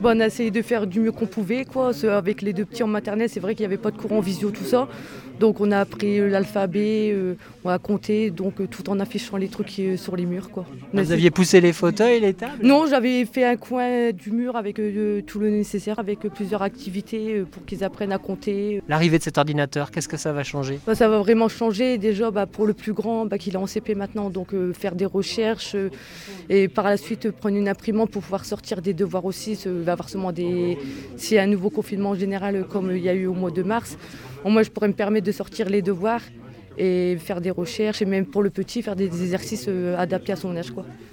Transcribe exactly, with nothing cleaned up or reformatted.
Bon, on a essayé de faire du mieux qu'on pouvait, quoi. Avec les deux petits en maternelle, c'est vrai qu'il n'y avait pas de cours en visio, tout ça. Donc on a appris l'alphabet, euh, on a compté, donc euh, tout en affichant les trucs euh, sur les murs, quoi. Vous aviez poussé les fauteuils, les tables ? Non, j'avais fait un coin du mur avec euh, tout le nécessaire, avec euh, plusieurs activités euh, pour qu'ils apprennent à compter. L'arrivée de cet ordinateur, qu'est-ce que ça va changer ? Bah, ça va vraiment changer. Déjà, bah, pour le plus grand, bah, qu'il est en C P maintenant, donc euh, faire des recherches euh, et par la suite euh, prendre une imprimante pour pouvoir sortir des devoirs aussi. Il va y avoir sûrement des... S'il y a un nouveau confinement général euh, comme il y a eu au mois de mars, moi je pourrais me permettre de sortir les devoirs et faire des recherches et même pour le petit faire des exercices euh, adaptés à son âge, quoi.